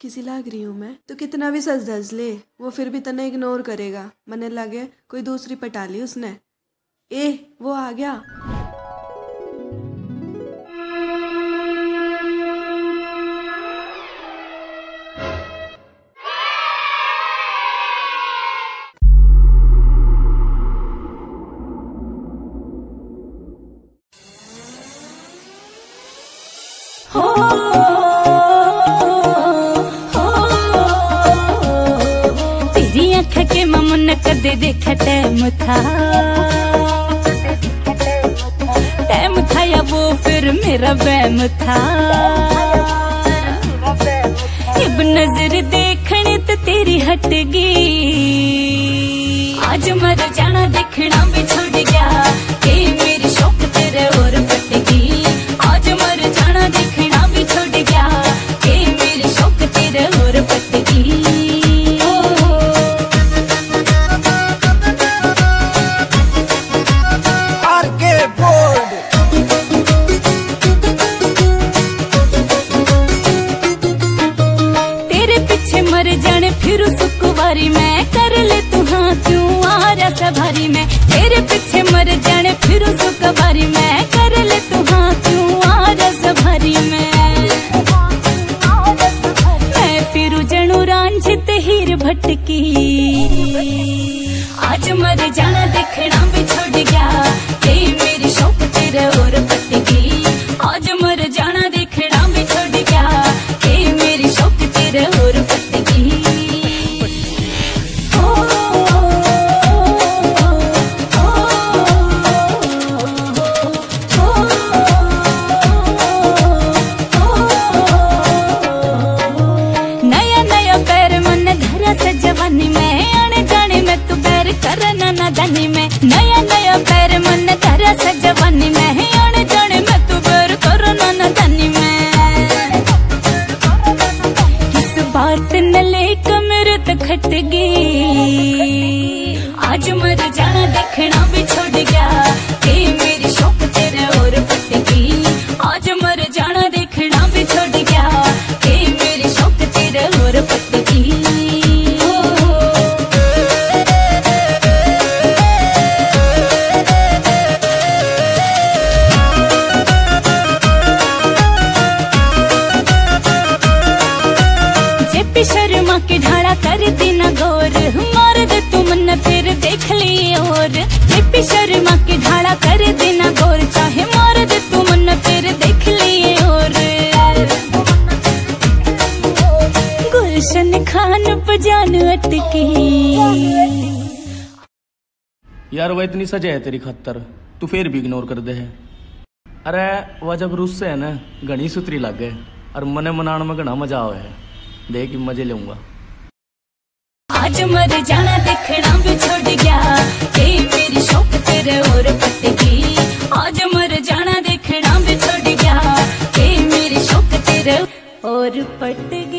किसी लाग रही हूँ मैं तो कितना भी सज धज ले वो फिर भी तने इग्नोर करेगा। मने लगे कोई दूसरी पटा ली उसने। वो आ गया। तेरी आँख के ममुन कदे देखा टाइम था या वो फिर मेरा वहम था। अब नजर देखने तो तेरी हट गई। आज मर जाना देखना भी छोड़ गया कि मेरी शौक तेरे और पट गई। आज मर जाना देखना भी छोड़ गया कि मेरी शौक तेरे और पट गई। मर जाने फिर सुकुवारी मैं कर ले तू हाँ क्यों आ रहा सवारी में। तेरे पीछे मर जाने फिर सुकुवारी मैं कर ले तू हाँ क्यों आ रहा सवारी में। मैं फिर जनू रांझित हीर भटकी। आज मर जाना देखना भी छोड़ गया कि मेरी शौक तेरे और पटकी। आज मर जाना देखना भी छोड़ गया कि मेरी शौक तेरे और पटकी। जवानी में आने जाने में तू बैर करना ना दानी में। नया नया पैर मन धरा सा जवानी में आने जाने में तू बैर करना ना दानी में। किस बात न लेकर मेरे तक खट गई। आज मर जाना देखना भी छोड़ गया कि मेरी शौक तेरे और पट गई। आज मर जाना देखना भी छोड़ गया कि मेरी शौक तेरे और पट गई। शर्मा के ढाला कर देना गौर मार दे तू मन फिर देख लिए और। जेपी शर्मा के ढाला कर देना गौर चाहे मार दे तू मन फिर देख लिए और। गुलशन खान पजान अटकी। यार वह इतनी सजा है तेरी खत्तर तू फिर भी इग्नोर कर दे है। अरे वह जब रूस से है ना घनी सुतरी लग गए और मने मनाने में घना मजा आवे है। देख मजे लूंगा। आज मर जाना देखना भी छोड़ गया कि मेरी शौक तेरे और पट गई। आज मर जाना देखना भी छोड़ गया कि मेरी शौक तेरे और पट गई।